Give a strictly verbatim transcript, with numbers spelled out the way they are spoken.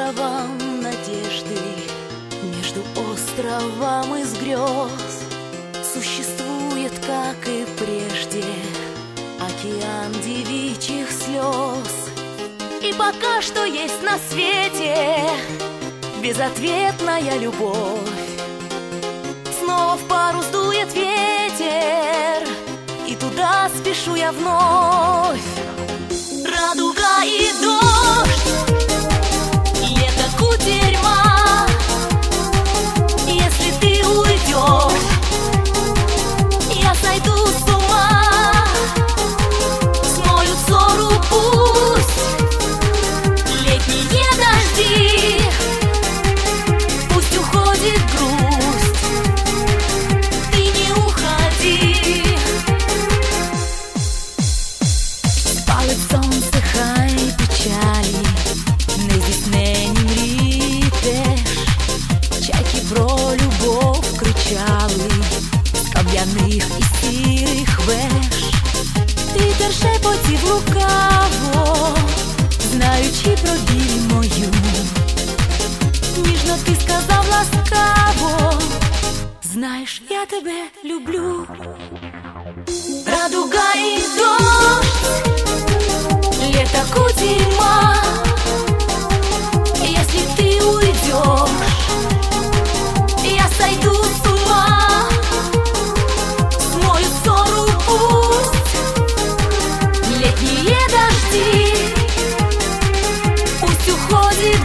островом надежды, между островом из грез существует, как и прежде, океан девичьих слез. И пока что есть на свете безответная любовь. Снова в парус дует ветер, и туда спешу я вновь. Радуга и дождь, лето кутерьма. Если ты уйдешь, я сойду с ума. Смоют ссору пусть летние дожди, пусть уходит грусть, ты не уходи. Спалить сонце, хай печалі, не здійснені мрії теж. Чайки про любов кричали з кам'яних і сірих веж. Вітер шепотів лукаво, знаючи про біль мою. Ніжно ти сказав ласкаво, знаєш, я тебе люблю. Радуга і дождь, лето кутерьма. Если ты уйдешь, я сойду с ума. Смоют ссору пусть летние дожди, пусть уходит